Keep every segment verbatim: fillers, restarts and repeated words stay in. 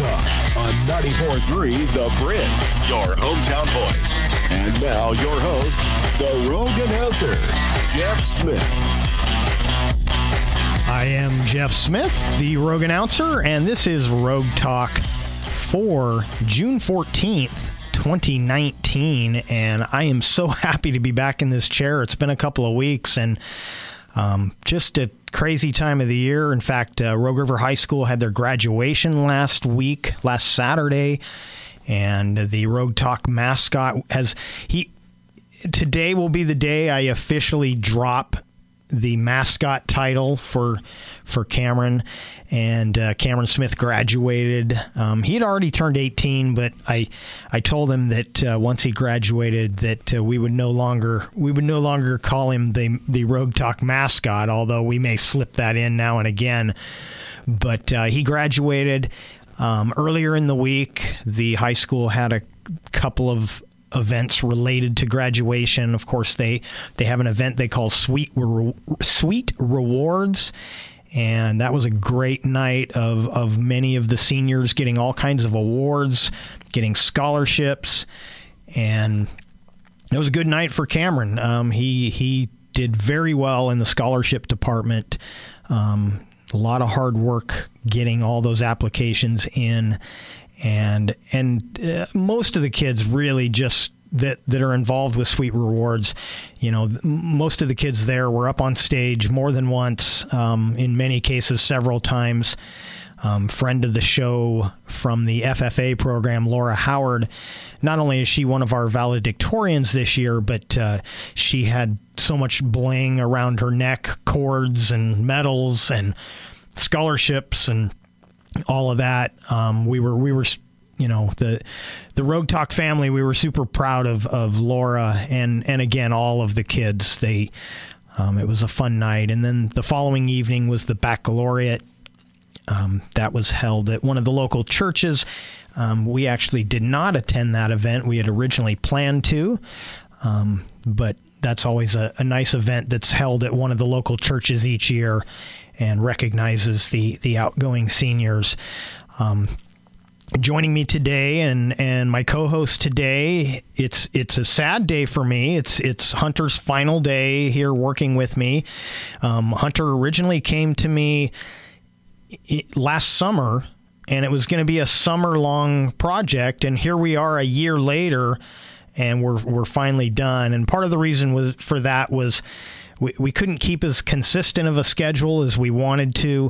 Talk on ninety-four point three The Bridge, your hometown voice. And now your host, the Rogue Announcer, Jeff Smith. I am Jeff Smith, the Rogue Announcer, and this is Rogue Talk for June fourteenth, twenty nineteen, and I am so happy to be back in this chair. It's been a couple of weeks, and um, just a crazy time of the year. In fact, uh, Rogue River High School had their graduation last week, last Saturday, and the Rogue Talk mascot has, he, today will be the day I officially drop the mascot title for for Cameron, and uh, Cameron Smith graduated. Um, he had already turned eighteen, but I I told him that uh, once he graduated that uh, we would no longer we would no longer call him the the Rogue Talk mascot, although we may slip that in now and again. But uh, he graduated um, earlier in the week. The high school had a couple of events related to graduation. Of course, they they have an event they call Sweet Re- Sweet Rewards, and that was a great night of of many of the seniors getting all kinds of awards, getting scholarships, and it was a good night for Cameron. Um, he he did very well in the scholarship department. Um, a lot of hard work getting all those applications in. And and uh, most of the kids really just that, that are involved with Sweet Rewards, you know, th- most of the kids there were up on stage more than once, um, in many cases several times. Um, friend of the show from the F F A program, Laura Howard, not only is she one of our valedictorians this year, but uh, she had so much bling around her neck, cords and medals and scholarships and all of that. Um, we were, we were, you know, the the Rogue Talk family. We were super proud of, of Laura and and again all of the kids. They, um, it was a fun night. And then the following evening was the baccalaureate. Um, that was held at one of the local churches. Um, we actually did not attend that event. We had originally planned to, um, but that's always a, a nice event that's held at one of the local churches each year and recognizes the, the outgoing seniors. Um, joining me today and, and my co-host today, it's it's a sad day for me. It's it's Hunter's final day here working with me. Um, Hunter originally came to me last summer, and it was going to be a summer-long project, and here we are a year later, and we're we're finally done. And part of the reason was for that was We, we couldn't keep as consistent of a schedule as we wanted to,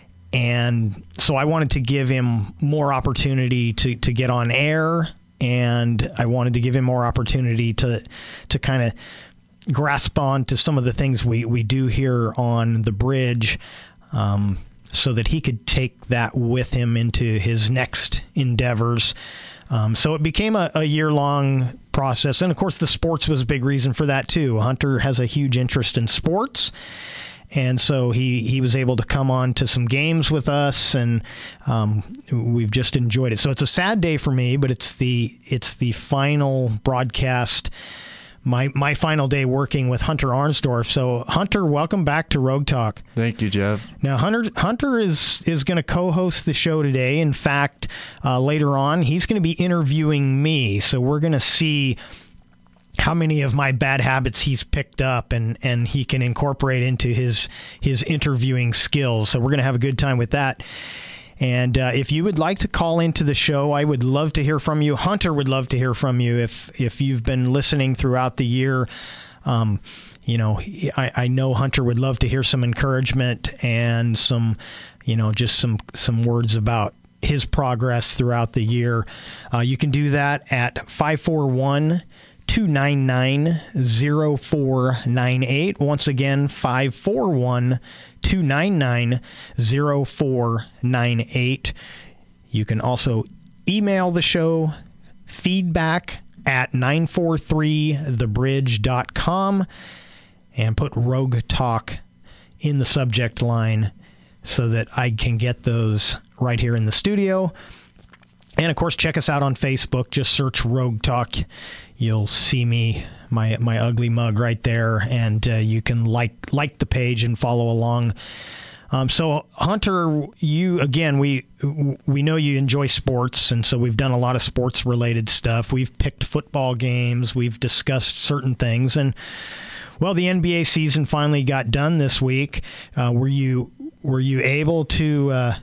and so I wanted to give him more opportunity to, to get on air, and I wanted to give him more opportunity to to kind of grasp on to some of the things we, we do here on the bridge, um, so that he could take that with him into his next endeavors. Um, so it became a, a year-long process. And, of course, the sports was a big reason for that, too. Hunter has a huge interest in sports. And so he, he was able to come on to some games with us, and um, we've just enjoyed it. So it's a sad day for me, but it's the it's the final broadcast, my my final day working with Hunter Arnsdorf. So, Hunter, welcome back to Rogue Talk. Thank you, Jeff. Now, Hunter Hunter is, is going to co-host the show today. In fact, uh, later on, he's going to be interviewing me. So we're going to see how many of my bad habits he's picked up and, and he can incorporate into his his interviewing skills. So we're going to have a good time with that. And uh, if you would like to call into the show, I would love to hear from you. Hunter would love to hear from you if if you've been listening throughout the year. Um, you know, I, I know Hunter would love to hear some encouragement and some, you know, just some some words about his progress throughout the year. Uh, you can do that at five four one, two nine nine, zero four nine eight. Once again, five four one, two nine nine, zero four nine eight. You can also email the show, feedback at nine four three the bridge dot com, and put Rogue Talk in the subject line so that I can get those right here in the studio. And, of course, check us out on Facebook. Just search Rogue Talk. You'll see me, my my ugly mug right there, and uh, you can like like the page and follow along Um, so, Hunter, you, again, we we know you enjoy sports, and so we've done a lot of sports-related stuff. We've picked football games. We've discussed certain things. And, well, the N B A season finally got done this week. Uh, were you were you able to uh,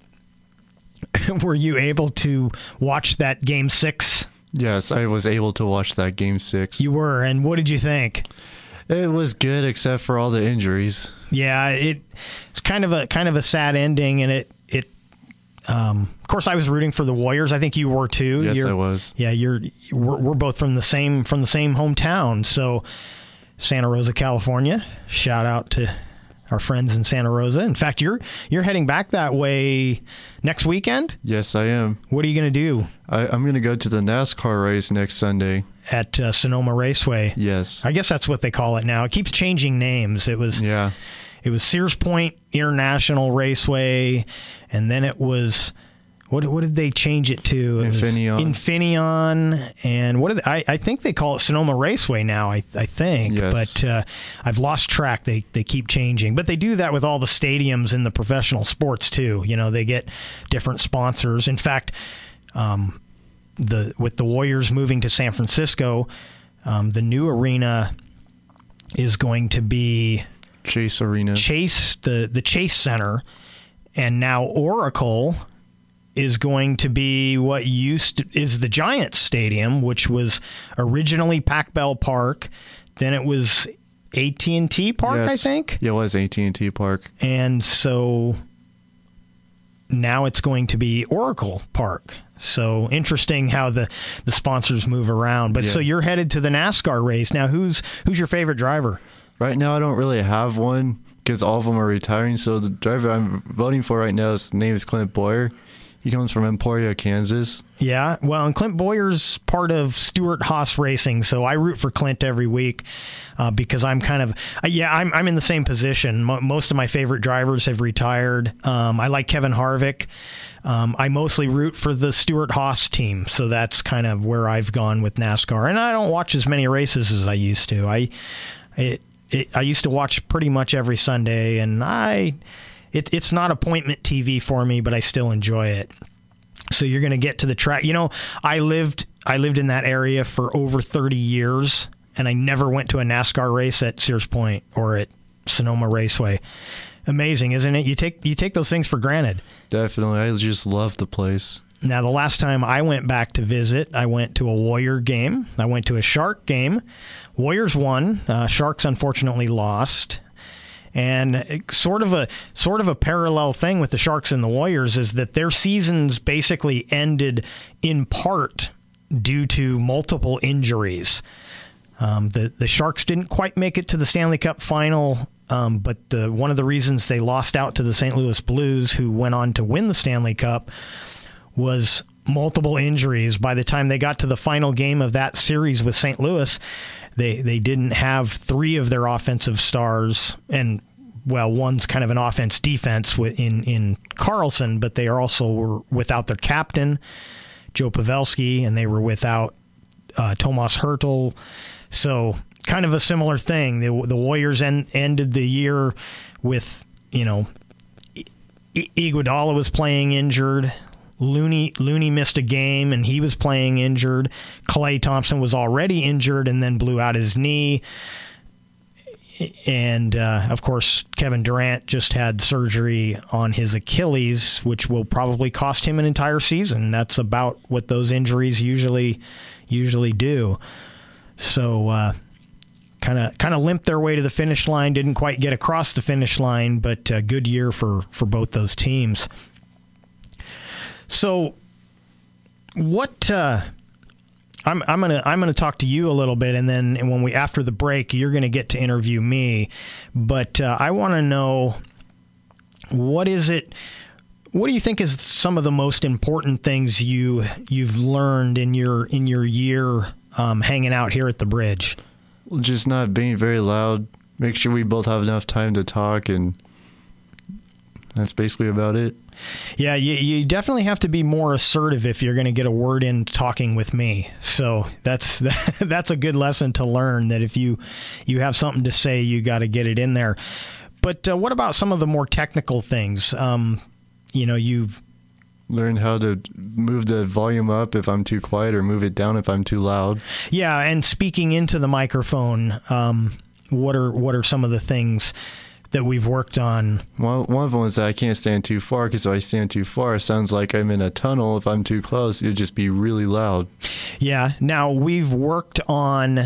were you able to watch that Game Six? Yes, I was able to watch that Game Six. You were, and what did you think? It was good, except for all the injuries. Yeah, it, it's kind of a kind of a sad ending, and it it. Um, of course, I was rooting for the Warriors. I think you were too. Yes, you're, I was. Yeah, you're. We're, we're both from the same from the same hometown. So, Santa Rosa, California. Shout out to our friends in Santa Rosa. In fact, you're you're heading back that way next weekend. Yes, I am. What are you going to do? I, I'm going to go to the NASCAR race next Sunday. At uh, Sonoma Raceway. Yes. I guess that's what they call it now. It keeps changing names. It was yeah. It was Sears Point International Raceway, and then it was what what did they change it to? It Infineon. Was Infineon, and what did they, I I think they call it Sonoma Raceway now. I I think, yes. but uh, I've lost track. They they keep changing, but they do that with all the stadiums in the professional sports too. You know, they get different sponsors. In fact, um. The with the Warriors moving to San Francisco, um, the new arena is going to be Chase Arena. Chase the the Chase Center, and now Oracle is going to be what used to, is the Giants Stadium, which was originally Pac Bell Park, then it was A T and T Park, yes. I think. Yeah, it was A T and T Park, and so now it's going to be Oracle Park. So interesting how the, the sponsors move around. But yes. So you're headed to the NASCAR race. Now, who's who's your favorite driver? Right now, I don't really have one because all of them are retiring. So the driver I'm voting for right now, his name is Clint Bowyer. He comes from Emporia, Kansas. Yeah, well, and Clint Bowyer's part of Stewart-Haas Racing, so I root for Clint every week uh, because I'm kind of, uh, yeah, I'm I'm in the same position. Mo- most of my favorite drivers have retired. Um, I like Kevin Harvick. Um, I mostly root for the Stewart-Haas team, so that's kind of where I've gone with NASCAR. And I don't watch as many races as I used to. I, it, it, I used to watch pretty much every Sunday, and I... It, it's not appointment T V for me, but I still enjoy it. So you're going to get to the track. You know, I lived I lived in that area for over thirty years, and I never went to a NASCAR race at Sears Point or at Sonoma Raceway. Amazing, isn't it? You take you take those things for granted. Definitely. I just love the place. Now, the last time I went back to visit, I went to a Warrior game. I went to a Shark game. Warriors won. Uh, Sharks unfortunately lost. And sort of a sort of a parallel thing with the Sharks and the Warriors is that their seasons basically ended in part due to multiple injuries. Um, the the Sharks didn't quite make it to the Stanley Cup final, um, but the, one of the reasons they lost out to the Saint Louis Blues, who went on to win the Stanley Cup, was multiple injuries. By the time they got to the final game of that series with Saint Louis, They they didn't have three of their offensive stars, and, well, one's kind of an offense-defense in, in Carlson, but they are also were without their captain, Joe Pavelski, and they were without uh, Tomas Hertl. So kind of a similar thing. The, the Warriors en- ended the year with, you know, I- Iguodala was playing injured. Looney Looney missed a game, and he was playing injured. Klay Thompson was already injured and then blew out his knee. And, uh, of course, Kevin Durant just had surgery on his Achilles, which will probably cost him an entire season. That's about what those injuries usually usually do. So, uh, kind of kind of limped their way to the finish line, didn't quite get across the finish line, but a good year for, for both those teams. So, what uh, I'm I'm gonna I'm gonna talk to you a little bit, and then when we after the break, you're gonna get to interview me. But uh, I want to know, what is it? What do you think is some of the most important things you you've learned in your in your year um, hanging out here at the bridge? Well, just not being very loud. Make sure we both have enough time to talk, and that's basically about it. Yeah, you, you definitely have to be more assertive if you're going to get a word in talking with me. So that's that's a good lesson to learn, that if you you have something to say, you got to get it in there. but uh, what about some of the more technical things? Um, you know, you've learned how to move the volume up if I'm too quiet or move it down if I'm too loud. Yeah, and speaking into the microphone, um, what are what are some of the things that we've worked on? Well, one of them is that I can't stand too far, because if I stand too far, it sounds like I'm in a tunnel. If I'm too close, it'd just be really loud. Yeah. Now, we've worked on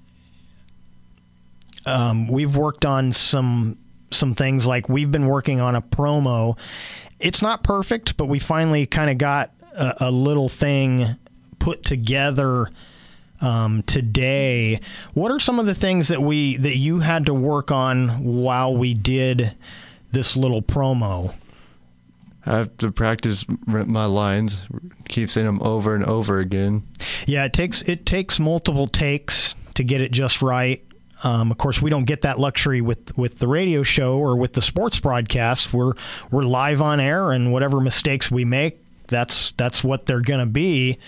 um, we've worked on some some things, like we've been working on a promo. It's not perfect, but we finally kind of got a, a little thing put together Um, today. What are some of the things that we that you had to work on while we did this little promo? I have to practice my lines, keep saying them over and over again. Yeah, it takes it takes multiple takes to get it just right. Um, of course, we don't get that luxury with, with the radio show or with the sports broadcast. We're we're live on air, and whatever mistakes we make, that's that's what they're going to be.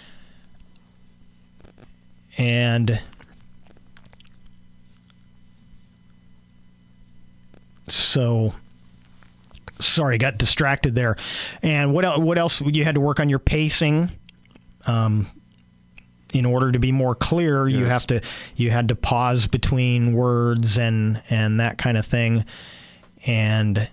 And so, sorry, got distracted there. And what else? What else? You had to work on your pacing. Um, in order to be more clear, yes. you have to you had to pause between words and and that kind of thing. And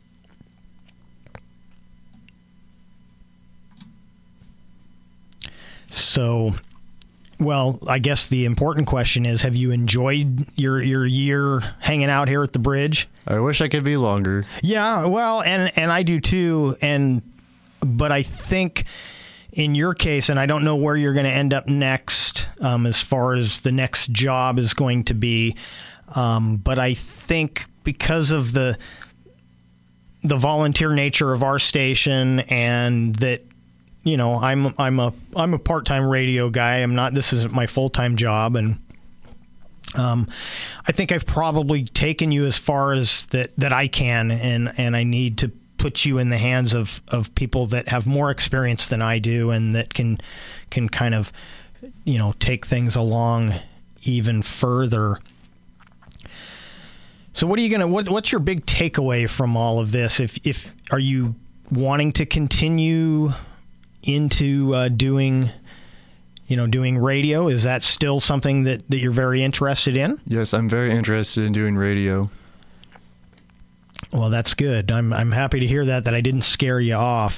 so. Well, I guess the important question is, have you enjoyed your, your year hanging out here at the bridge? I wish I could be longer. Yeah, well, and, and I do too. And but I think in your case, and I don't know where you're going to end up next um, as far as the next job is going to be, um, but I think because of the the volunteer nature of our station, and that, you know, I'm I'm a I'm a part-time radio guy. I'm not. This isn't my full-time job, and um, I think I've probably taken you as far as that, that I can, and, and I need to put you in the hands of, of people that have more experience than I do, and that can can kind of, you know, take things along even further. So, what are you gonna? What, what's your big takeaway from all of this? If if are you wanting to continue into uh, doing, you know, doing radio? Is that still something that, that you're very interested in? Yes, I'm very interested in doing radio. Well, that's good. I'm I'm happy to hear that, that I didn't scare you off.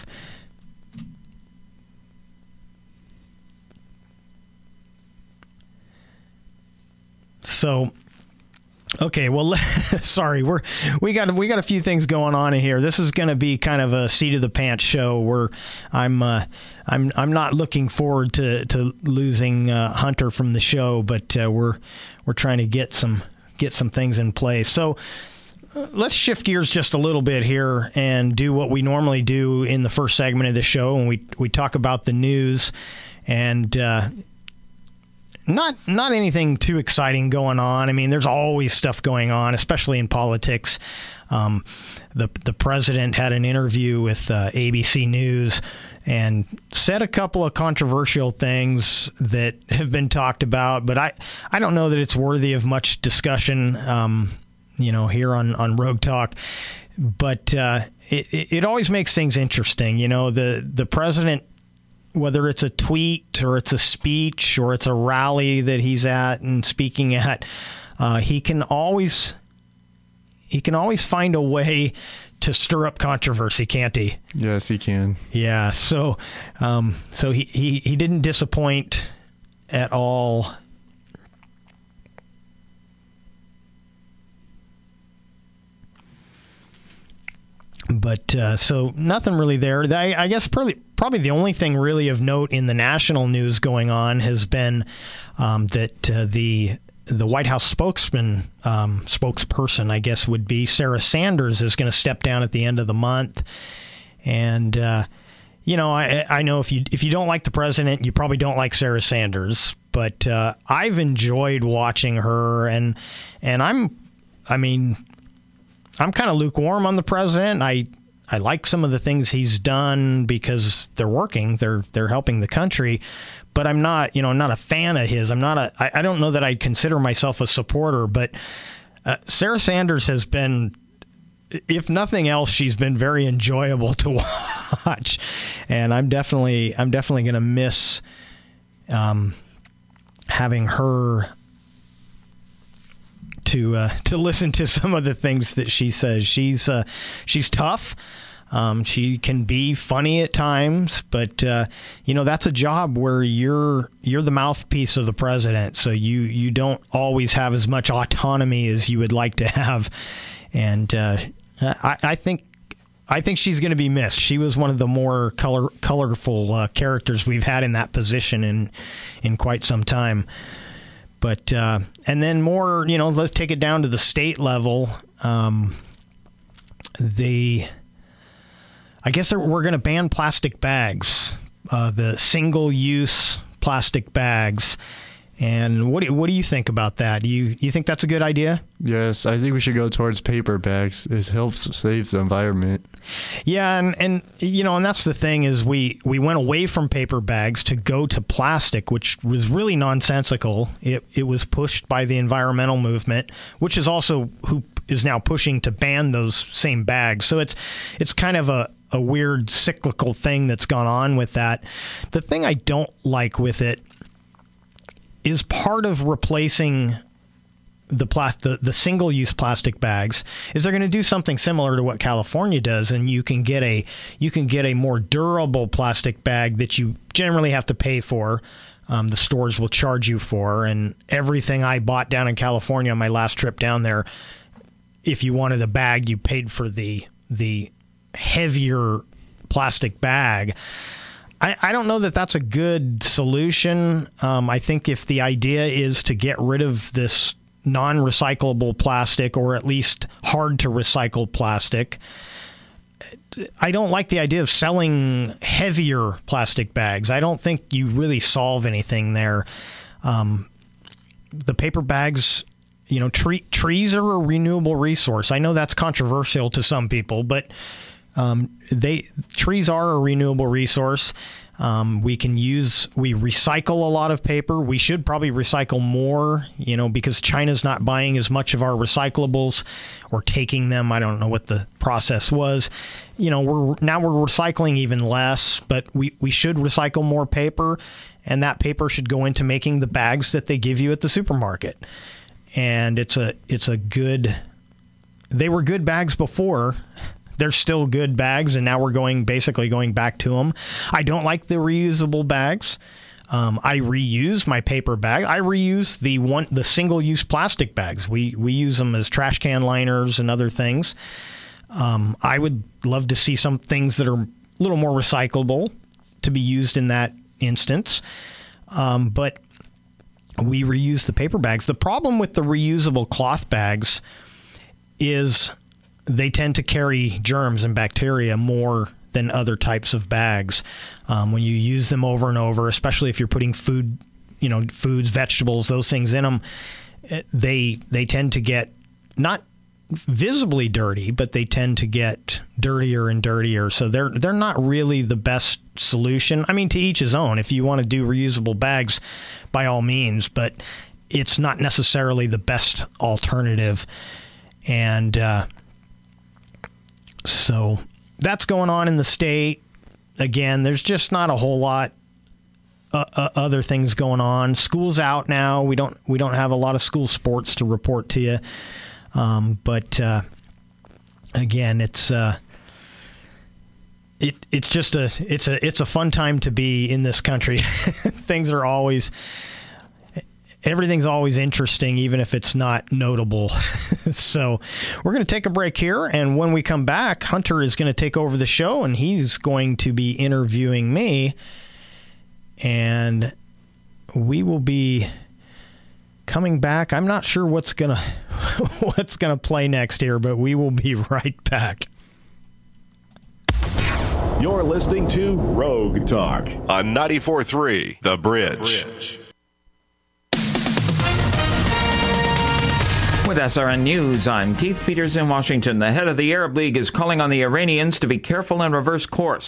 So, okay, well, sorry, we're we got we got a few things going on in here. This is going to be kind of a seat of the pants show where I'm uh, I'm I'm not looking forward to to losing uh, Hunter from the show, but uh, we're we're trying to get some get some things in place. So uh, let's shift gears just a little bit here and do what we normally do in the first segment of the show, and we we talk about the news and. Uh, Not not anything too exciting going on. I mean, there's always stuff going on, especially in politics. Um, the the president had an interview with uh, A B C News and said a couple of controversial things that have been talked about, but I, I don't know that it's worthy of much discussion, um, you know, here on, on Rogue Talk. But uh, it, it it always makes things interesting. You know, the the president, whether it's a tweet or it's a speech or it's a rally that he's at and speaking at, uh, he can always he can always find a way to stir up controversy, can't he? Yes, he can. Yeah. So, um, so he, he, he didn't disappoint at all. But uh, so nothing really there. I, I guess probably probably the only thing really of note in the national news going on has been um, that uh, the the White House spokesman um, spokesperson, I guess, would be Sarah Sanders, is going to step down at the end of the month. And uh, you know, I I know if you if you don't like the president, you probably don't like Sarah Sanders. But uh, I've enjoyed watching her, and and I'm I mean. I'm kind of lukewarm on the president. I I like some of the things he's done because they're working. They're they're helping the country. But I'm not, you know, I'm not a fan of his. I'm not a. I, I don't know that I'd consider myself a supporter. But uh, Sarah Sanders has been if nothing else, she's been very enjoyable to watch, and I'm definitely I'm definitely going to miss um, having her to uh, to listen to some of the things that she says. She's uh, she's tough. Um, she can be funny at times, but uh, you know, that's a job where you're you're the mouthpiece of the president, so you you don't always have as much autonomy as you would like to have. And uh, I, I think I think she's going to be missed. She was one of the more color colorful uh, characters we've had in that position in in quite some time. But uh, and then more, you know, let's take it down to the state level. Um, the I guess we're going to ban plastic bags, uh, the single-use plastic bags. And what do, what do you think about that? Do you you think that's a good idea? Yes, I think we should go towards paper bags. It helps save the environment. Yeah, and, and you know, and that's the thing is we, we went away from paper bags to go to plastic, which was really nonsensical. It it was pushed by the environmental movement, which is also who is now pushing to ban those same bags. So it's it's kind of a a weird cyclical thing that's gone on with that. The thing I don't like with it is part of replacing the plastic, the, the single-use plastic bags is they're going to do something similar to what California does, and you can get a you can get a more durable plastic bag that you generally have to pay for. Um, the stores will charge you for, and everything I bought down in California on my last trip down there, if you wanted a bag, you paid for the the heavier plastic bag. I, I don't know that that's a good solution. Um, I think if the idea is to get rid of this non-recyclable plastic, or at least hard to recycle plastic, I don't like the idea of selling heavier plastic bags. I don't think you really solve anything there. Um, the paper bags, you know, tree, trees are a renewable resource. I know that's controversial to some people, but Um, they trees are a renewable resource. Um, we can use, we recycle a lot of paper. We should probably recycle more, you know, because China's not buying as much of our recyclables or taking them. I don't know what the process was. You know, we're now we're recycling even less, but we, we should recycle more paper, and that paper should go into making the bags that they give you at the supermarket. And it's a it's a good, they were good bags before. They're still good bags, and now we're going basically going back to them. I don't like the reusable bags. Um, I reuse my paper bag. I reuse the one the single-use plastic bags. We we use them as trash can liners and other things. Um, I would love to see some things that are a little more recyclable to be used in that instance. Um, but we reuse the paper bags. The problem with the reusable cloth bags is they tend to carry germs and bacteria more than other types of bags. Um, when you use them over and over, especially if you're putting food, you know, foods, vegetables, those things in them, they they tend to get not visibly dirty, but they tend to get dirtier and dirtier. So they're they're not really the best solution. I mean, to each his own. If you want to do reusable bags, by all means, but it's not necessarily the best alternative. And uh, so that's going on in the state. Again, there's just not a whole lot uh, uh, other things going on. School's out now. We don't we don't have a lot of school sports to report to you. Um, but uh, again, it's uh, it it's just a it's a it's a fun time to be in this country. Things are always everything's always interesting, even if it's not notable. So we're going to take a break here, and when we come back, Hunter is going to take over the show, and he's going to be interviewing me, and we will be coming back. I'm not sure what's gonna what's gonna play next here, but we will be right back. You're listening to Rogue Talk on ninety-four point three The Bridge. The Bridge. With S R N News, I'm Keith Peters in Washington. The head of the Arab League is calling on the Iranians to be careful and reverse course.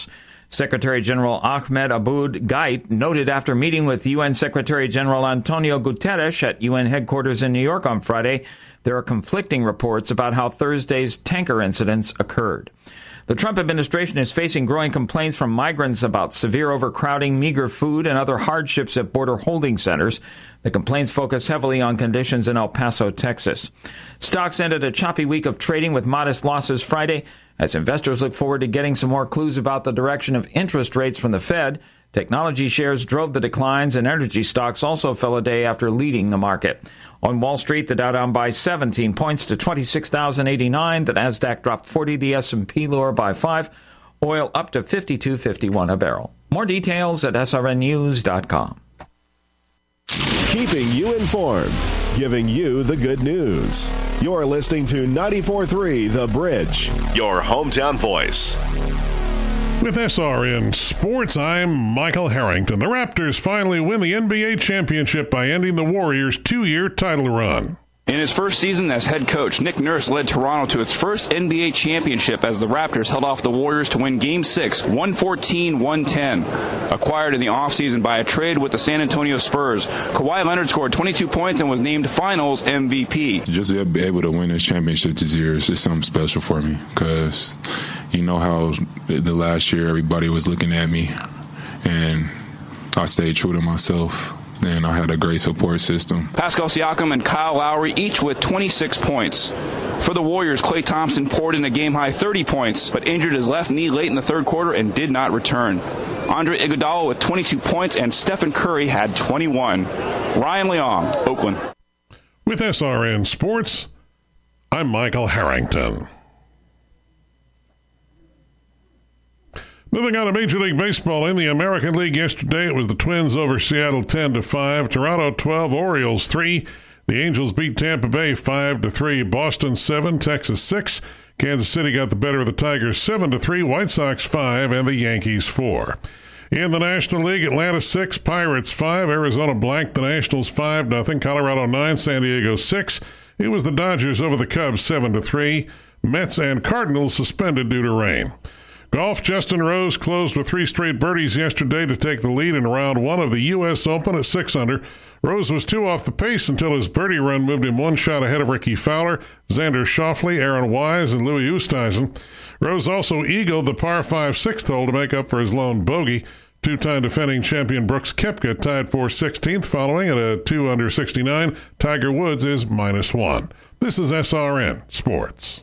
Secretary General Ahmed Aboud Ghait noted after meeting with U N Secretary General Antonio Guterres at U N headquarters in New York on Friday, there are conflicting reports about how Thursday's tanker incidents occurred. The Trump administration is facing growing complaints from migrants about severe overcrowding, meager food, and other hardships at border holding centers. The complaints focus heavily on conditions in El Paso, Texas. Stocks ended a choppy week of trading with modest losses Friday as investors look forward to getting some more clues about the direction of interest rates from the Fed. Technology shares drove the declines, and energy stocks also fell a day after leading the market. On Wall Street, the Dow down by seventeen points to twenty-six thousand eighty-nine. The Nasdaq dropped forty. The S and P lower by five. Oil up to fifty-two fifty-one a barrel. More details at S R N news dot com. Keeping you informed, giving you the good news. You're listening to ninety-four point three The Bridge, your hometown voice. With S R N Sports, I'm Michael Harrington. The Raptors finally win the N B A championship by ending the Warriors' two-year title run. In his first season as head coach, Nick Nurse led Toronto to its first N B A championship as the Raptors held off the Warriors to win Game six, one fourteen one ten. Acquired in the offseason by a trade with the San Antonio Spurs, Kawhi Leonard scored twenty-two points and was named Finals M V P. Just to be able to win this championship this year is just something special for me because you know how the last year everybody was looking at me, and I stayed true to myself. And I had a great support system. Pascal Siakam and Kyle Lowry each with twenty-six points. For the Warriors, Klay Thompson poured in a game-high thirty points, but injured his left knee late in the third quarter and did not return. Andre Iguodala with twenty-two points, and Stephen Curry had twenty-one. Ryan Leong, Oakland. With S R N Sports, I'm Michael Harrington. Moving on to Major League Baseball in the American League yesterday, it was the Twins over Seattle ten to five, Toronto twelve, Orioles three. The Angels beat Tampa Bay five to three, Boston seven, Texas six. Kansas City got the better of the Tigers seven to three, White Sox five, and the Yankees four. In the National League, Atlanta six, Pirates five, Arizona blanked the Nationals five nothing, Colorado nine, San Diego six. It was the Dodgers over the Cubs seven to three. Mets and Cardinals suspended due to rain. Golf, Justin Rose closed with three straight birdies yesterday to take the lead in round one of the U S Open at six under. Rose was two off the pace until his birdie run moved him one shot ahead of Ricky Fowler, Xander Schauffele, Aaron Wise, and Louis Oosthuizen. Rose also eagled the par five sixth hole to make up for his lone bogey. Two-time defending champion Brooks Koepka tied for sixteenth following at a two under sixty-nine. Tiger Woods is minus one. This is S R N Sports.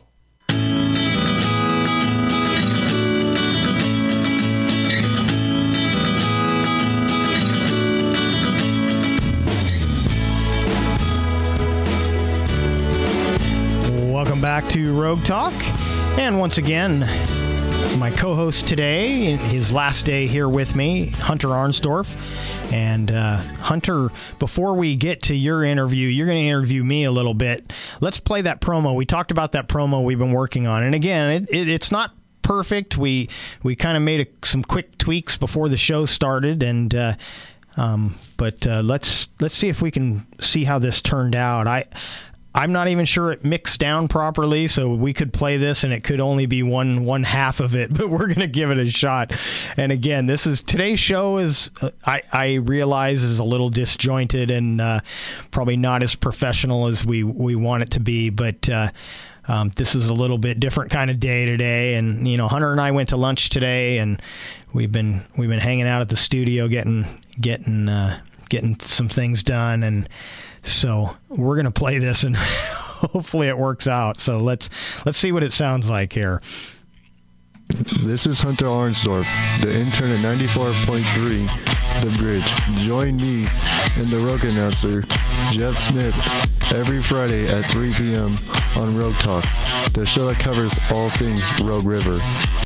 Welcome back to Rogue Talk. And once again, my co-host today, his last day here with me, Hunter Arnsdorf. And uh, Hunter, before we get to your interview, you're going to interview me a little bit. Let's play that promo. We talked about that promo we've been working on. And again, it, it, it's not perfect. We we kind of made a, some quick tweaks before the show started. And uh, um, but uh, let's let's see if we can see how this turned out. I. I'm not even sure it mixed down properly, so we could play this and it could only be one one half of it, but we're going to give it a shot. And again, this is today's show is uh, I, I realize is a little disjointed and uh, probably not as professional as we, we want it to be, but uh, um, this is a little bit different kind of day today. And you know, Hunter and I went to lunch today, and we've been we've been hanging out at the studio getting getting uh, getting some things done, and so we're going to play this, and hopefully it works out. So let's let's see what it sounds like here. This is Hunter Arnsdorf, the intern at ninety-four point three The Bridge. Join me and the Rogue announcer, Jeff Smith, every Friday at three p.m. on Rogue Talk, the show that covers all things Rogue River.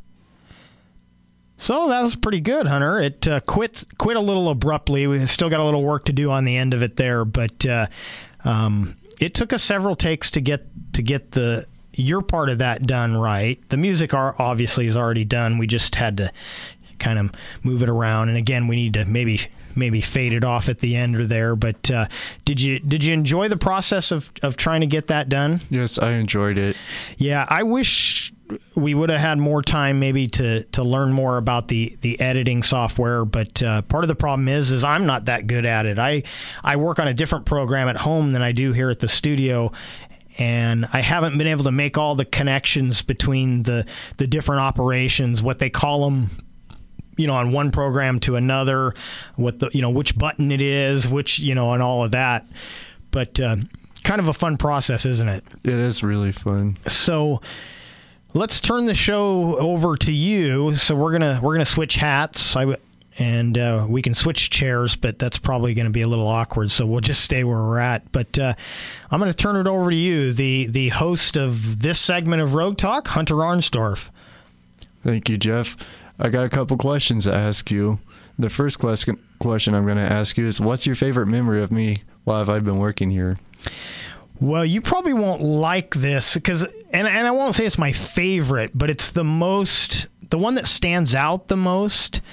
So that was pretty good, Hunter. It uh, quit quit a little abruptly. We still got a little work to do on the end of it there, but uh, um, it took us several takes to get to get the your part of that done right. The music are, obviously is already done. We just had to kind of move it around, and again, we need to maybe maybe faded off at the end or there. But uh, did you did you enjoy the process of, of trying to get that done? Yes, I enjoyed it. Yeah, I wish we would have had more time maybe to, to learn more about the, the editing software, but uh, part of the problem is is I'm not that good at it. I I work on a different program at home than I do here at the studio, and I haven't been able to make all the connections between the, the different operations, what they call them, you know, on one program to another, what the, you know, which button it is, which, you know, and all of that. But uh, kind of a fun process, isn't it? It is really fun. So let's turn the show over to you. So we're gonna we're gonna switch hats, I, and uh, we can switch chairs, but that's probably going to be a little awkward. So we'll just stay where we're at. But uh, I'm going to turn it over to you, the the host of this segment of Rogue Talk, Hunter Arnsdorf. Thank you, Jeff. I got a couple questions to ask you. The first question question I'm going to ask you is, what's your favorite memory of me while I've been working here? Well, you probably won't like this because, and, and I won't say it's my favorite, but it's the most, the one that stands out the most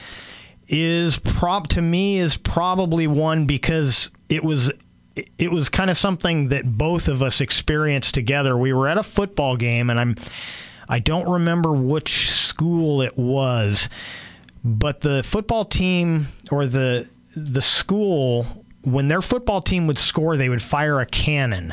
is prop to me is probably one because it was, it was kind of something that both of us experienced together. We were at a football game, and I'm, I don't remember which school it was, but the football team or the the school, when their football team would score, they would fire a cannon.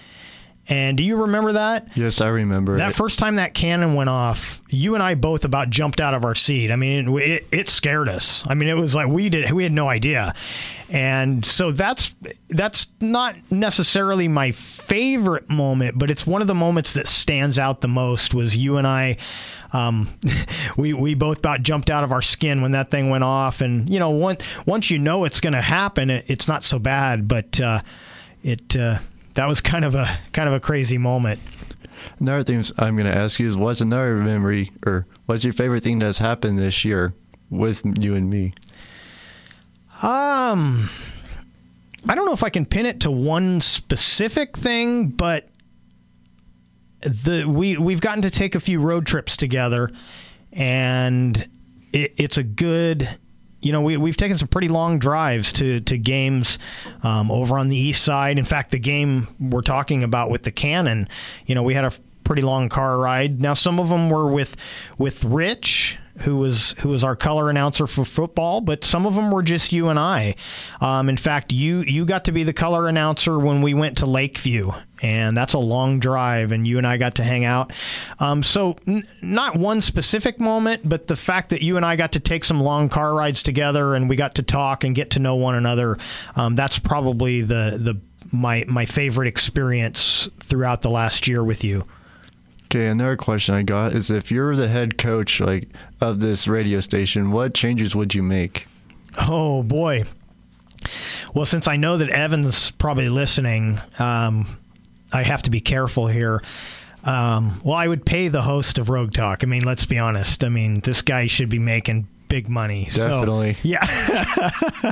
And do you remember that? Yes, I remember. That it. first time that cannon went off, you and I both about jumped out of our seat. I mean, it, it, it scared us. I mean, it was like we did we had no idea. And so that's that's not necessarily my favorite moment, but it's one of the moments that stands out the most. Was you and I, um, we we both about jumped out of our skin when that thing went off. And you know, once once you know it's going to happen, it, it's not so bad. But uh, it. Uh, That was kind of a kind of a crazy moment. Another thing I'm going to ask you is, what's another memory, or what's your favorite thing that's happened this year with you and me? Um, I don't know if I can pin it to one specific thing, but the we we've gotten to take a few road trips together, and it, it's a good. You know, we, we've taken some pretty long drives to, to games um, over on the east side. In fact, the game we're talking about with the cannon, you know, we had a pretty long car ride. Now, some of them were with with Rich, who was who was our color announcer for football, but some of them were just you and I. Um, in fact, you you got to be the color announcer when we went to Lakeview, and that's a long drive, and you and I got to hang out. Um, so n- not one specific moment, but the fact that you and I got to take some long car rides together, and we got to talk and get to know one another. Um, that's probably the the my my favorite experience throughout the last year with you. Okay, another question I got is, if you're the head coach like of this radio station, what changes would you make? Oh, boy. Well, since I know that Evan's probably listening, um, I have to be careful here. Um, well, I would pay the host of Rogue Talk. I mean, let's be honest. I mean, this guy should be making big money. Definitely. So, yeah.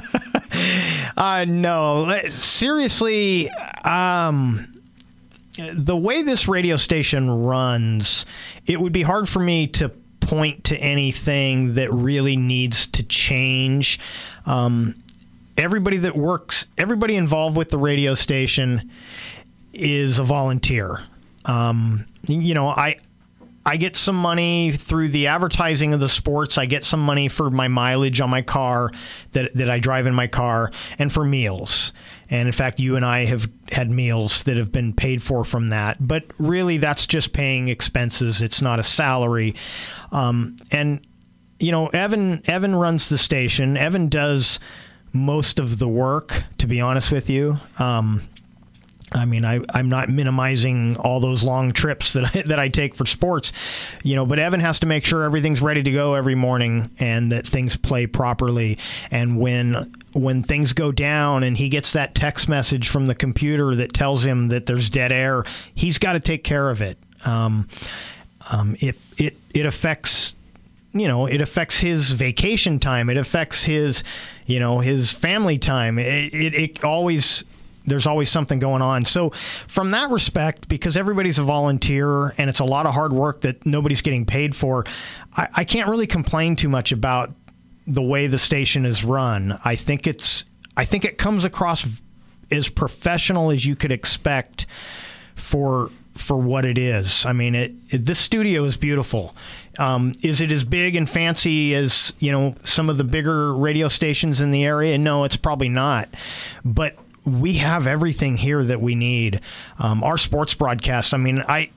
uh, no, seriously, um... the way this radio station runs, it would be hard for me to point to anything that really needs to change. Um, everybody that works, everybody involved with the radio station is a volunteer. Um, you know, I I get some money through the advertising of the sports. I get some money for my mileage on my car that that I drive in my car, and for meals. And in fact, you and I have had meals that have been paid for from that. But really, that's just paying expenses. It's not a salary. Um, and, you know, Evan Evan runs the station. Evan does most of the work, to be honest with you. Um, I mean, I, I'm not minimizing all those long trips that I, that I take for sports, you know, but Evan has to make sure everything's ready to go every morning and that things play properly. And when when things go down and he gets that text message from the computer that tells him that there's dead air, he's got to take care of it. Um, um, it it it affects. You know, it affects his vacation time. It affects his, you know, his family time. It, it, it always, there's always something going on. So from that respect, because everybody's a volunteer and it's a lot of hard work that nobody's getting paid for, I, I can't really complain too much about the way the station is run. I think it's I think it comes across as professional as you could expect for for what it is. I mean, it, it this studio is beautiful. Um, is it as big and fancy as, you know, some of the bigger radio stations in the area? No, it's probably not. But we have everything here that we need. Um, our sports broadcasts, I mean, I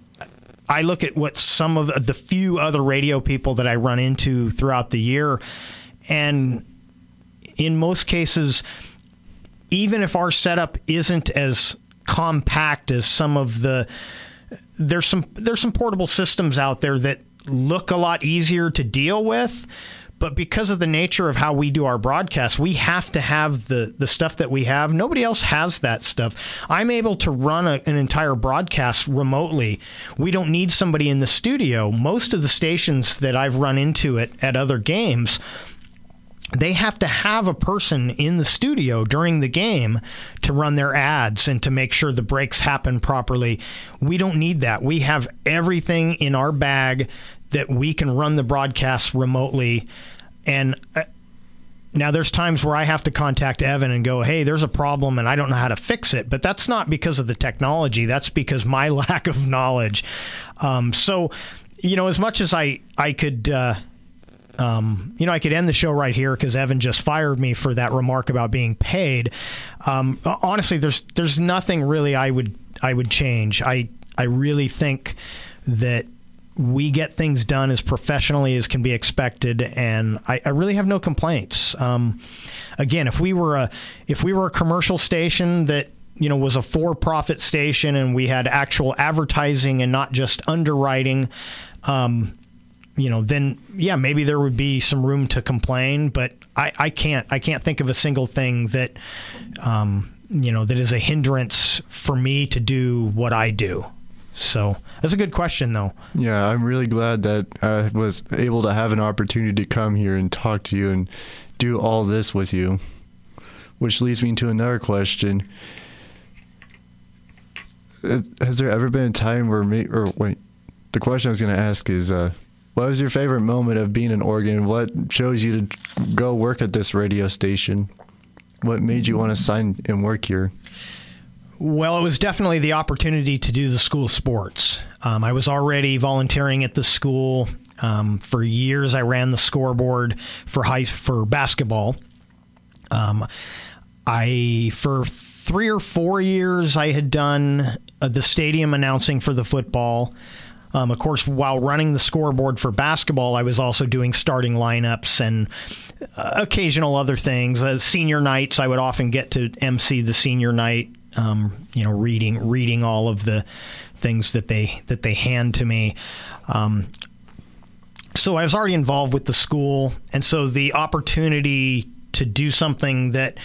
I look at what some of the few other radio people that I run into throughout the year, and in most cases, even if our setup isn't as compact as some of the, there's some there's some portable systems out there that look a lot easier to deal with, but because of the nature of how we do our broadcasts, we have to have the, the stuff that we have. Nobody else has that stuff. I'm able to run a, an entire broadcast remotely. We don't need somebody in the studio. Most of the stations that I've run into it at other games, they have to have a person in the studio during the game to run their ads and to make sure the breaks happen properly. We don't need that. We have everything in our bag that we can run the broadcasts remotely. And uh, now there's times where I have to contact Evan and go, hey, there's a problem and I don't know how to fix it. But that's not because of the technology. That's because my lack of knowledge. Um, so, you know, as much as I, I could... Uh, Um, you know, I could end the show right here because Evan just fired me for that remark about being paid. Um, honestly, there's there's nothing really I would I would change. I I really think that we get things done as professionally as can be expected, and I, I really have no complaints. Um, again, if we were a if we were a commercial station that, you know, was a for-profit station and we had actual advertising and not just underwriting, um, you know, then yeah, maybe there would be some room to complain. But I, I can't I can't think of a single thing that um, you know that is a hindrance for me to do what I do. So that's a good question, though. Yeah, I'm really glad that I was able to have an opportunity to come here and talk to you and do all this with you. Which leads me to another question. Has there ever been a time where me, or wait, the question I was going to ask is, uh, what was your favorite moment of being in Oregon? What chose you to go work at this radio station? What made you want to sign and work here? Well, it was definitely the opportunity to do the school sports. Um, I was already volunteering at the school. Um, for years, I ran the scoreboard for high for basketball. Um, I for three or four years, I had done uh, the stadium announcing for the football. Um, of course, while running the scoreboard for basketball, I was also doing starting lineups and uh, occasional other things. Uh, senior nights, I would often get to emcee the senior night. Um, you know, reading reading all of the things that they that they hand to me. Um, so I was already involved with the school, and so the opportunity to do something that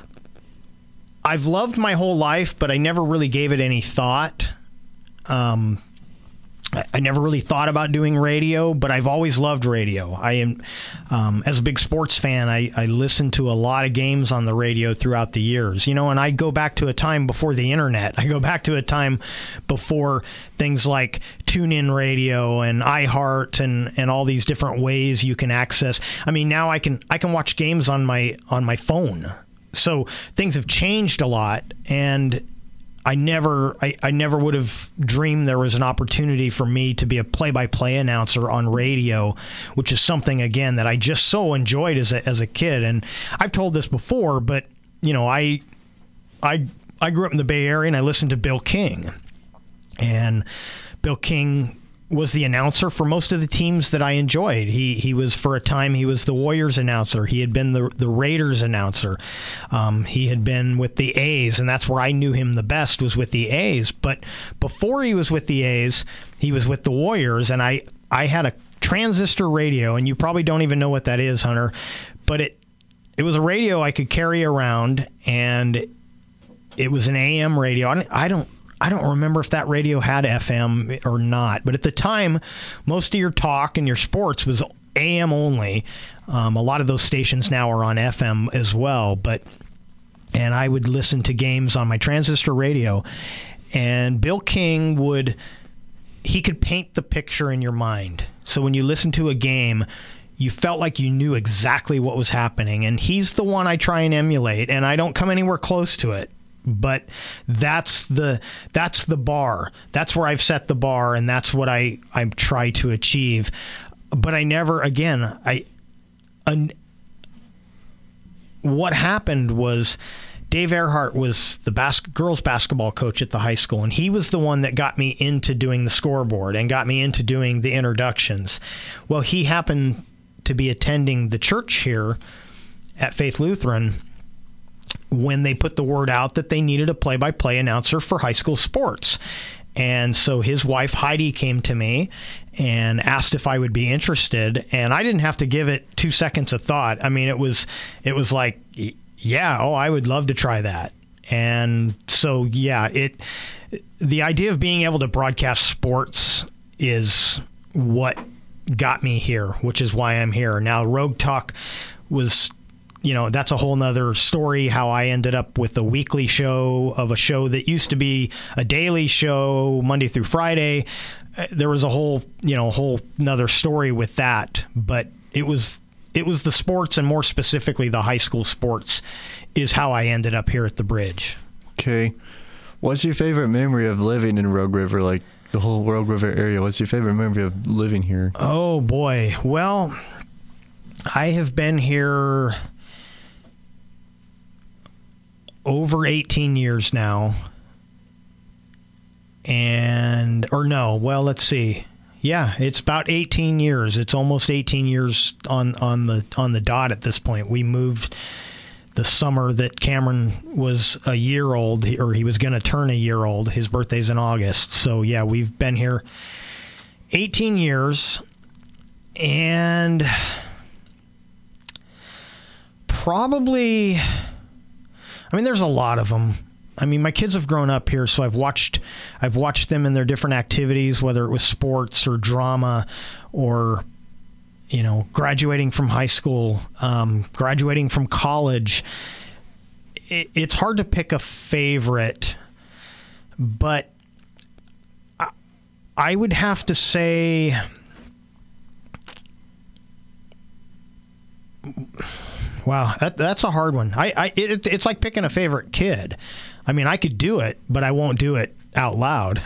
I've loved my whole life, but I never really gave it any thought. Um, I never really thought about doing radio, but I've always loved radio. I am, um, as a big sports fan, I, I listened to a lot of games on the radio throughout the years. You know, and I go back to a time before the internet. I go back to a time before things like TuneIn Radio and iHeart and, and all these different ways you can access. I mean, now I can I can watch games on my on my phone. So things have changed a lot, and I never, I, I never would have dreamed there was an opportunity for me to be a play-by-play announcer on radio, which is something, again, that I just so enjoyed as a, as a kid. And I've told this before, but, you know, I, I, I grew up in the Bay Area, and I listened to Bill King. And Bill King was the announcer for most of the teams that I enjoyed. He he was, for a time, he was the Warriors announcer. He had been the the Raiders announcer. Um, he had been with the A's, and that's where I knew him the best, was with the A's. But before he was with the A's, he was with the Warriors, and I, I had a transistor radio, and you probably don't even know what that is, Hunter, but it it was a radio I could carry around, and it was an A M radio. I don't, I don't I don't remember if that radio had F M or not, but at the time, most of your talk and your sports was A M only. Um, a lot of those stations now are on F M as well, but and I would listen to games on my transistor radio, and Bill King would, he could paint the picture in your mind. So when you listen to a game, you felt like you knew exactly what was happening. And he's the one I try and emulate, and I don't come anywhere close to it. But that's the that's the bar. That's where I've set the bar, and that's what I, I try to achieve. But I never, again, I... An, what happened was Dave Earhart was the bas- girls basketball coach at the high school, and he was the one that got me into doing the scoreboard and got me into doing the introductions. Well, he happened to be attending the church here at Faith Lutheran when they put the word out that they needed a play-by-play announcer for high school sports. And so his wife, Heidi, came to me and asked if I would be interested. And I didn't have to give it two seconds of thought. I mean, it was it was like, yeah, oh, I would love to try that. And so, yeah, it the idea of being able to broadcast sports is what got me here, which is why I'm here. Now, Rogue Talk was... You know, that's a whole nother story, how I ended up with a weekly show of a show that used to be a daily show Monday through Friday. There was a whole, you know, whole nother story with that. But it was it was the sports, and more specifically the high school sports, is how I ended up here at the Bridge. Okay. What's your favorite memory of living in Rogue River, like the whole Rogue River area? What's your favorite memory of living here? Oh, boy. Well, I have been here over eighteen years now, and or no well let's see yeah it's about eighteen years. It's almost eighteen years on on the on the dot at this point. We moved the summer that Cameron was a year old, or he was going to turn a year old. His birthday's in August, so yeah, we've been here eighteen years. And probably, I mean, there's a lot of them. I mean, my kids have grown up here, so I've watched I've watched them in their different activities, whether it was sports or drama or, you know, graduating from high school, um, graduating from college. It, it's hard to pick a favorite, but I, I would have to say... Wow, that, that's a hard one. I, I it, it's like picking a favorite kid. I mean, I could do it, but I won't do it out loud.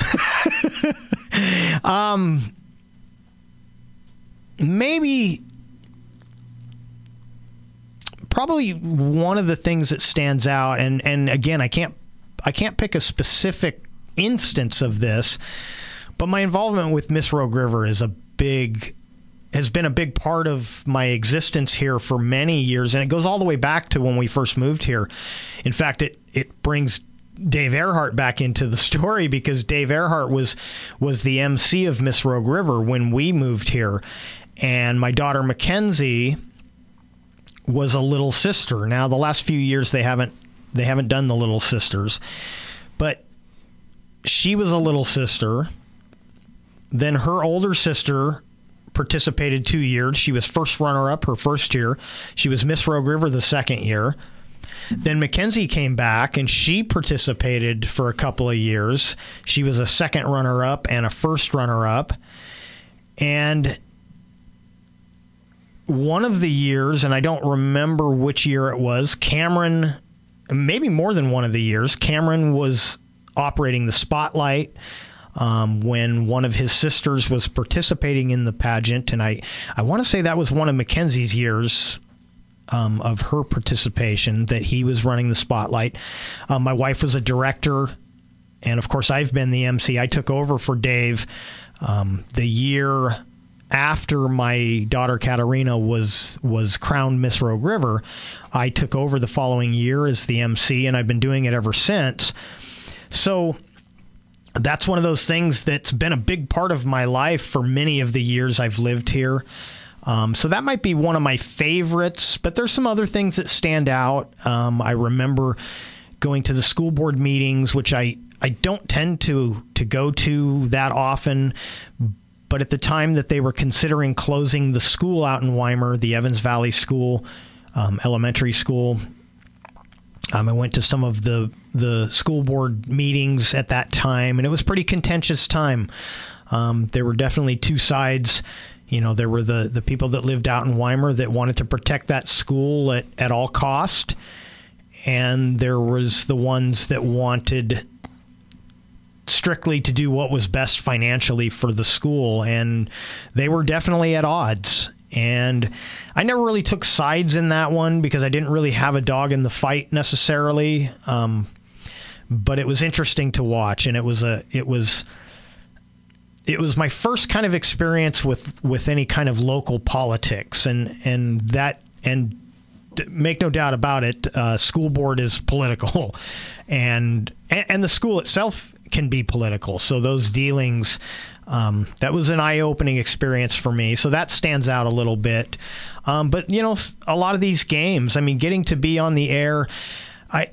um, maybe, probably one of the things that stands out, and, and again, I can't I can't pick a specific instance of this, but my involvement with Miss Rogue River is a big. has been a big part of my existence here for many years, and it goes all the way back to when we first moved here. In fact, it, it brings Dave Earhart back into the story, because Dave Earhart was was the M C of Miss Rogue River when we moved here, and my daughter Mackenzie was a little sister. Now, the last few years they haven't they haven't done the Little Sisters, but she was a little sister. Then her older sister participated two years. She was first runner-up her first year. She was Miss Rogue River the second year. Then Mackenzie came back, and she participated for a couple of years. She was a second runner-up and a first runner-up. And one of the years, and I don't remember which year it was, Cameron, maybe more than one of the years, Cameron was operating the spotlight Um, when one of his sisters was participating in the pageant, and I, I want to say that was one of Mackenzie's years um, of her participation that he was running the spotlight. Um, my wife was a director, and of course I've been the M C. I took over for Dave um, the year after my daughter Katarina was was crowned Miss Rogue River. I took over the following year as the M C, and I've been doing it ever since. So that's one of those things that's been a big part of my life for many of the years I've lived here. Um, so that might be one of my favorites, but there's some other things that stand out. Um, I remember going to the school board meetings, which I, I don't tend to, to go to that often, but at the time that they were considering closing the school out in Weimar, the Evans Valley School, um, elementary school, Um, I went to some of the, the school board meetings at that time, and it was a pretty contentious time. Um, there were definitely two sides. You know, there were the, the people that lived out in Weimar that wanted to protect that school at, at all cost. And there was the ones that wanted strictly to do what was best financially for the school. And they were definitely at odds. And I never really took sides in that one because I didn't really have a dog in the fight necessarily. Um, but it was interesting to watch. And it was a, it was, it was my first kind of experience with, with any kind of local politics. And, and that, and, make no doubt about it, uh, school board is political, and, and and the school itself can be political. So those dealings, um, that was an eye-opening experience for me. So that stands out a little bit. Um, but, you know, a lot of these games, I mean, getting to be on the air, I,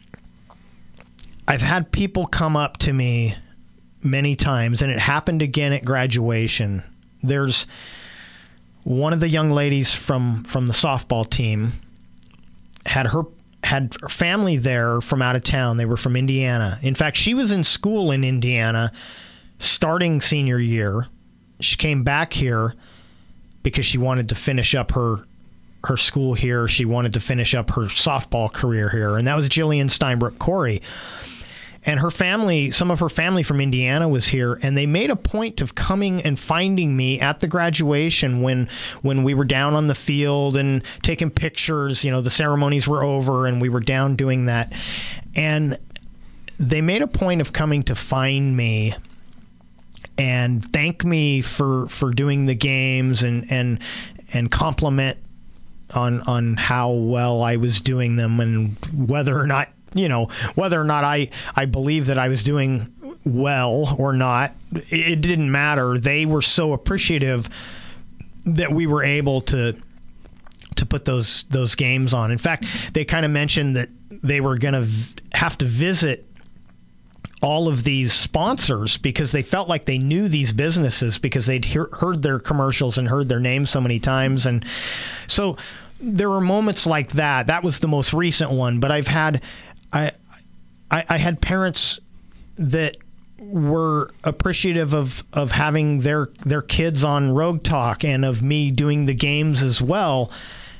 I've had people come up to me many times, and it happened again at graduation. There's one of the young ladies from, from the softball team had her had family there from out of town. They were from Indiana. In fact, she was in school in Indiana starting senior year. She came back here because she wanted to finish up her her school here. She wanted to finish up her softball career here, and that was Jillian Steinbrook Corey. And her family, some of her family from Indiana was here, and they made a point of coming and finding me at the graduation when when we were down on the field and taking pictures. You know, the ceremonies were over, and we were down doing that. And they made a point of coming to find me and thank me for, for doing the games and and and compliment on on how well I was doing them, and whether or not you know, whether or not I, I believe that I was doing well or not, it didn't matter. They were so appreciative that we were able to to put those those games on. In fact, they kind of mentioned that they were going to v- have to visit all of these sponsors because they felt like they knew these businesses because they'd he- heard their commercials and heard their names so many times. And so there were moments like that. That was the most recent one, but I've had... I, I I had parents that were appreciative of, of having their their kids on Rogue Talk and of me doing the games as well.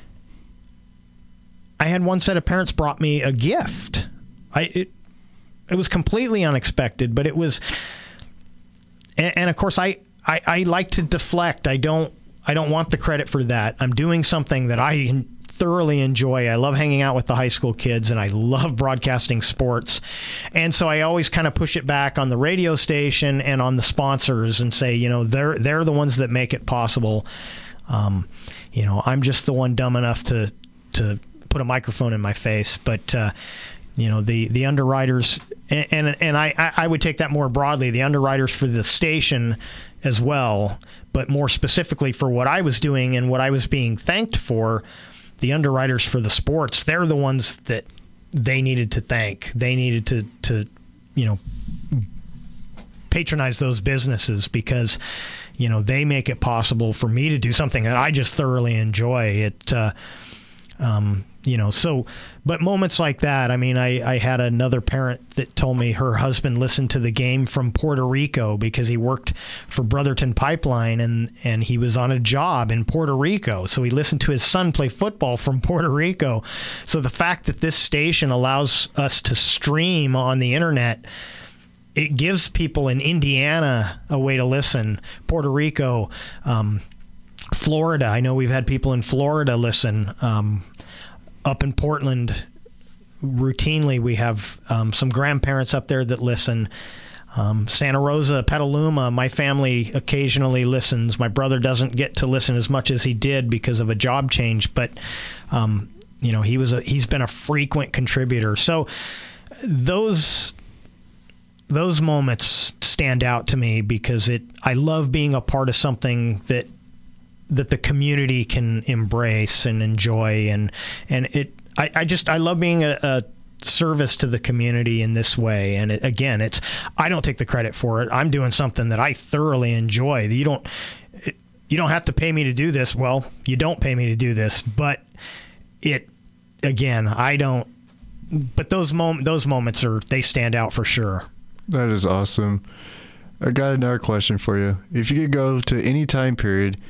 I had one set of parents brought me a gift. I it, it was completely unexpected, but it was, and, and of course I, I, I like to deflect. I don't I don't want the credit for that. I'm doing something that I thoroughly enjoy. I love hanging out with the high school kids, and I love broadcasting sports. And so I always kind of push it back on the radio station and on the sponsors and say, you know, they're they're the ones that make it possible. Um, you know, I'm just the one dumb enough to to put a microphone in my face. But uh, you know, the the underwriters, and and, and I, I would take that more broadly, the underwriters for the station as well, but more specifically for what I was doing and what I was being thanked for. The underwriters for the sports, they're the ones that they needed to thank. They needed to, to, you know, patronize those businesses because, you know, they make it possible for me to do something that I just thoroughly enjoy. It, uh, um, you know, so, but moments like that, I mean, I, I had another parent that told me her husband listened to the game from Puerto Rico because he worked for Brotherton Pipeline and, and he was on a job in Puerto Rico. So he listened to his son play football from Puerto Rico. So the fact that this station allows us to stream on the internet, it gives people in Indiana a way to listen. Puerto Rico, um, Florida. I know we've had people in Florida listen. Um, up in Portland, routinely we have um, some grandparents up there that listen. Um, Santa Rosa, Petaluma, my family occasionally listens. My brother doesn't get to listen as much as he did because of a job change, but um, you know, he was a, he's been a frequent contributor. So those those moments stand out to me because it I love being a part of something that that the community can embrace and enjoy, and and it I, I just I love being a, a service to the community in this way. And it, again, it's I don't take the credit for it. I'm doing something that I thoroughly enjoy. You don't it, you don't have to pay me to do this. Well, you don't pay me to do this, but it again I don't. But those mom those moments are they stand out for sure. That is awesome. I got another question for you. If you could go to any time period,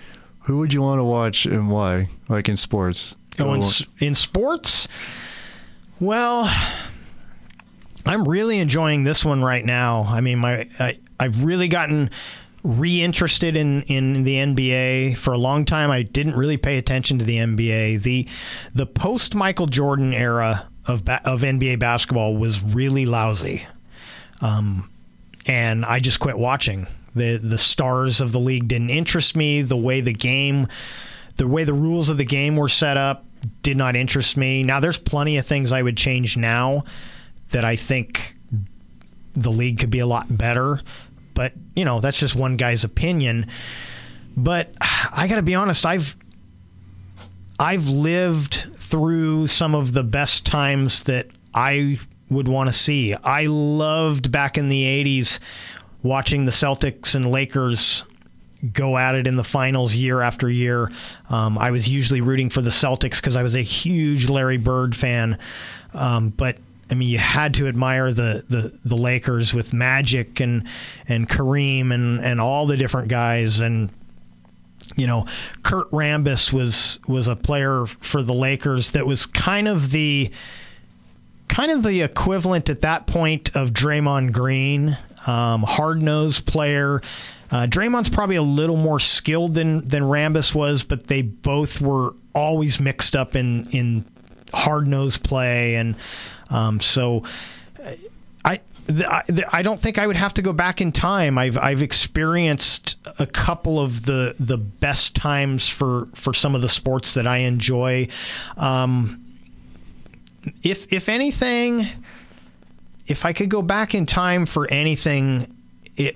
who would you want to watch and why? Like in sports. Oh, in, in sports? Well, I'm really enjoying this one right now. I mean, my I, I've really gotten reinterested in, in the N B A. For a long time, I didn't really pay attention to the N B A. The the post Michael Jordan era of ba- of N B A basketball was really lousy, um, and I just quit watching. the The stars of the league didn't interest me. The way the game, the way the rules of the game were set up, did not interest me. Now, there's plenty of things I would change now that I think the league could be a lot better. But, you know, that's just one guy's opinion. But I got to be honest, I've I've lived through some of the best times that I would want to see. I loved back in the eighties watching the Celtics and Lakers go at it in the finals year after year. Um, I was usually rooting for the Celtics because I was a huge Larry Bird fan. Um, but I mean, you had to admire the, the, the Lakers with Magic and and Kareem and, and all the different guys. And, you know, Kurt Rambis was was a player for the Lakers that was kind of the kind of the equivalent at that point of Draymond Green, um, hard-nosed player. Uh, Draymond's probably a little more skilled than than Rambis was, but they both were always mixed up in in hard-nosed play. And Um, so I, I I don't think I would have to go back in time. I've I've experienced a couple of the the best times for, for some of the sports that I enjoy. Um, if if anything, if I could go back in time for anything, it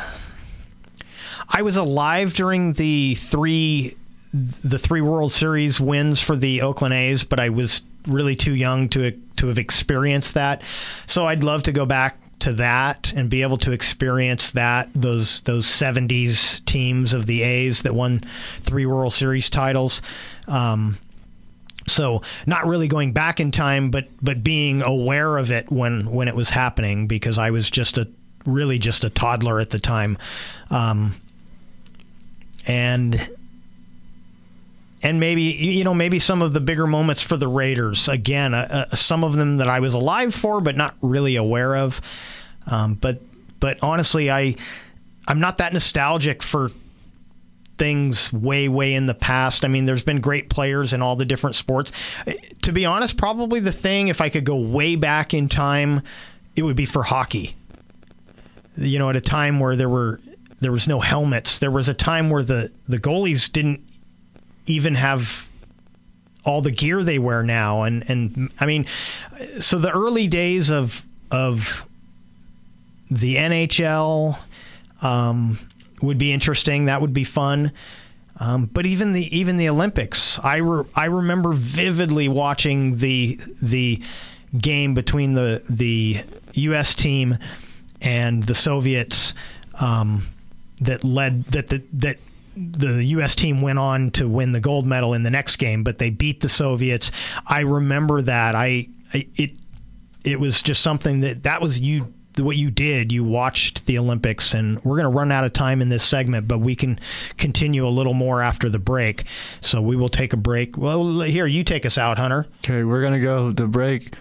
I was alive during the three the three World Series wins for the Oakland A's, but I was really too young to to have experienced that. So I'd love to go back to that and be able to experience that, those those seventies teams of the A's that won three World Series titles. Um, so not really going back in time, but but being aware of it when, when it was happening, because I was just a really just a toddler at the time. Um, and And maybe, you know, maybe some of the bigger moments for the Raiders. Again, uh, uh, some of them that I was alive for, but not really aware of. Um, but but honestly, I, I'm not that nostalgic for things way, way in the past. I mean, there's been great players in all the different sports. To be honest, probably the thing, if I could go way back in time, it would be for hockey. You know, at a time where there were there was no helmets. There was a time where the, the goalies didn't even have all the gear they wear now. And, and I mean, so the early days of of the N H L um, would be interesting. That would be fun. Um, but even the even the Olympics, I re, I remember vividly watching the the game between the the U S team and the Soviets um, that led that the, that. The U S team went on to win the gold medal in the next game, but they beat the Soviets. I remember that. I, I it it was just something that that was you what you did. You watched the Olympics, and we're going to run out of time in this segment, but we can continue a little more after the break. So we will take a break. Well, here, you take us out, Hunter. Okay, we're going to go to break.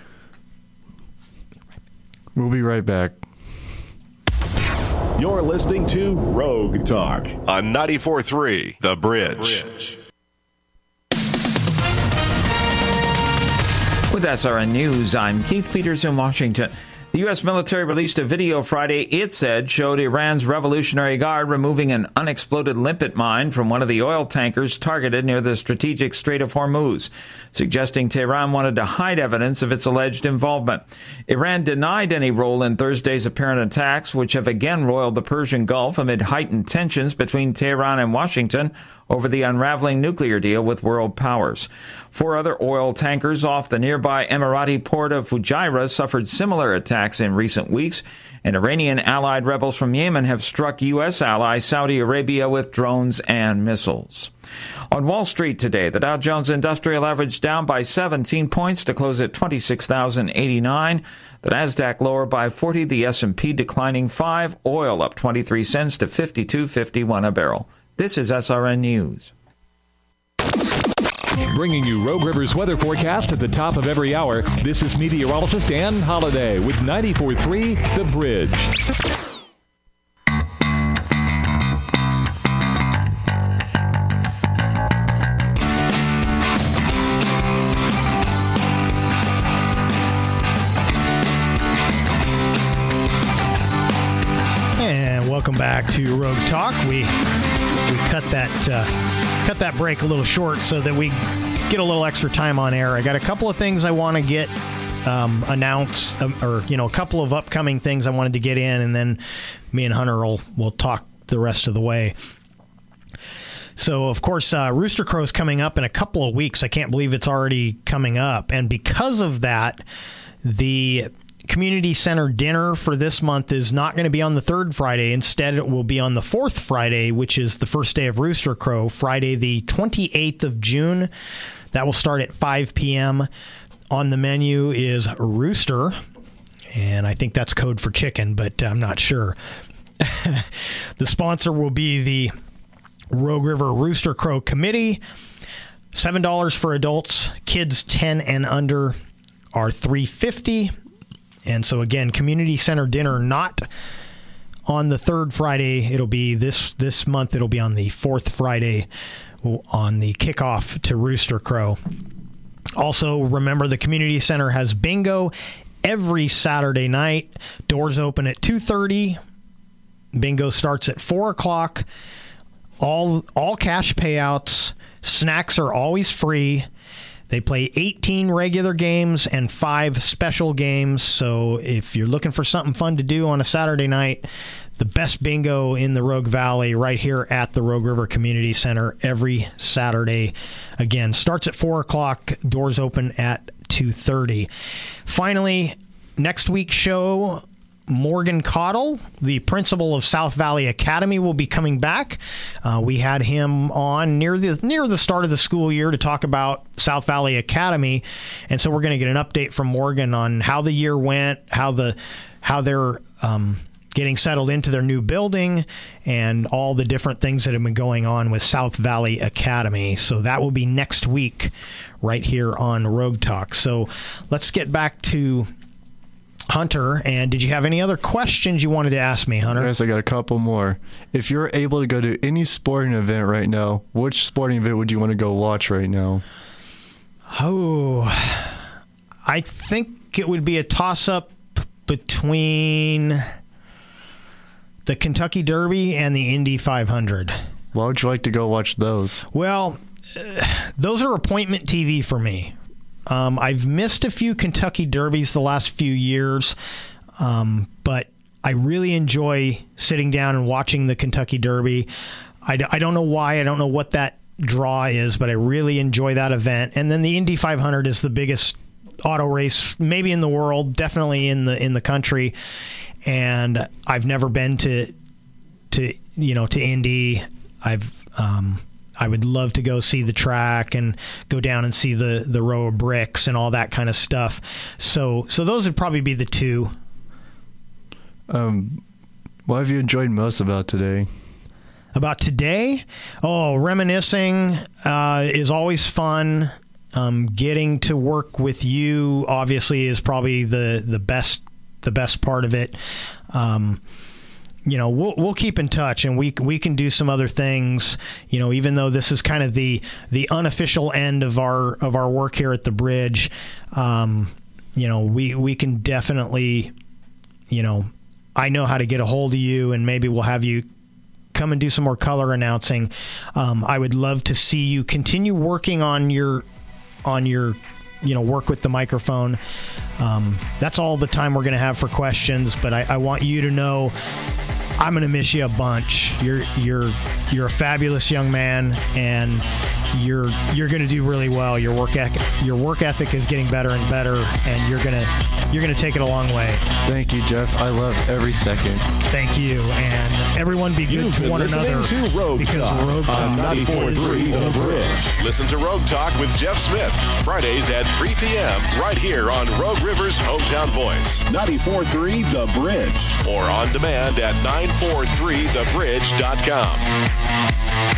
We'll be right back. You're listening to Rogue Talk on ninety-four point three The Bridge. With S R N News, I'm Keith Peters in Washington. The U S military released a video Friday, it said, showed Iran's Revolutionary Guard removing an unexploded limpet mine from one of the oil tankers targeted near the strategic Strait of Hormuz, suggesting Tehran wanted to hide evidence of its alleged involvement. Iran denied any role in Thursday's apparent attacks, which have again roiled the Persian Gulf amid heightened tensions between Tehran and Washington over the unraveling nuclear deal with world powers. Four other oil tankers off the nearby Emirati port of Fujairah suffered similar attacks in recent weeks, and Iranian-allied rebels from Yemen have struck U S ally Saudi Arabia with drones and missiles. On Wall Street today, the Dow Jones Industrial Average down by seventeen points to close at twenty-six thousand eighty-nine. The Nasdaq lower by forty, the S and P declining five, oil up twenty-three cents to fifty-two fifty-one a barrel. This is S R N News. Bringing you Rogue River's weather forecast at the top of every hour, this is meteorologist Ann Holiday with ninety-four point three The Bridge. And welcome back to Rogue Talk. We we cut that uh, cut that break a little short so that we get a little extra time on air. I got a couple of things I want to get um, announced, um, or you know, a couple of upcoming things I wanted to get in, and then me and Hunter will will talk the rest of the way. So, of course, uh, Rooster Crow's coming up in a couple of weeks. I can't believe it's already coming up, and because of that, the Community Center dinner for this month is not going to be on the third Friday. Instead, it will be on the fourth Friday, which is the first day of Rooster Crow, Friday the twenty-eighth of June. That will start at five p.m. On the menu is rooster, and I think that's code for chicken, but I'm not sure. The sponsor will be the Rogue River Rooster Crow Committee. seven dollars for adults. Kids ten and under are three dollars and fifty cents. And so, again, Community Center dinner not on the third Friday. It'll be this this month. It'll be on the fourth Friday on the kickoff to Rooster Crow. Also, remember the Community Center has bingo every Saturday night. Doors open at two thirty. Bingo starts at four o'clock. All, all cash payouts. Snacks are always free. They play eighteen regular games and five special games. So if you're looking for something fun to do on a Saturday night, the best bingo in the Rogue Valley right here at the Rogue River Community Center every Saturday. Again, starts at four o'clock. Doors open at two thirty. Finally, next week's show, Morgan Cottle, the principal of South Valley Academy, will be coming back. Uh, we had him on near the near the start of the school year to talk about South Valley Academy, and so we're going to get an update from Morgan on how the year went, how the how they're um, getting settled into their new building, and all the different things that have been going on with South Valley Academy. So that will be next week, right here on Rogue Talk. So let's get back to Hunter, and did you have any other questions you wanted to ask me, Hunter? Yes, I got a couple more. If you're able to go to any sporting event right now, which sporting event would you want to go watch right now? Oh, I think it would be a toss-up between the Kentucky Derby and the Indy five hundred. Why would you like to go watch those? Well, uh, those are appointment T V for me. Um, I've missed a few Kentucky Derbies the last few years, um, but I really enjoy sitting down and watching the Kentucky Derby. I, I don't know why. I don't know what that draw is, but I really enjoy that event. And then the Indy five hundred is the biggest auto race maybe in the world, definitely in the in the country. And I've never been to to you know to Indy. I've um, I would love to go see the track and go down and see the, the row of bricks and all that kind of stuff. So so those would probably be the two. Um, what have you enjoyed most about today? About today? Oh, reminiscing uh, is always fun. Um, getting to work with you obviously is probably the, the best the best part of it. Um, you know, we'll we'll keep in touch, and we we can do some other things. You know, even though this is kind of the the unofficial end of our of our work here at the Bridge, um, you know, we we can definitely, you know, I know how to get a hold of you, and maybe we'll have you come and do some more color announcing. Um, I would love to see you continue working on your on your. you know, work with the microphone. Um, that's all the time we're going to have for questions, but I, I want you to know I'm going to miss you a bunch. You're you're you're a fabulous young man, and you're you're going to do really well. Your work ethic, your work ethic is getting better and better, and you're gonna you're gonna take it a long way. Thank you, Jeff. I love every second. Thank you, and everyone be good You've to been one listening another. to Rogue because Talk Rogue on Talk ninety-four point three The Bridge. Listen to Rogue Talk with Jeff Smith Fridays at three p.m. right here on Rogue River's Hometown Voice, ninety-four point three The Bridge, or on demand at nine four three the bridge dot com.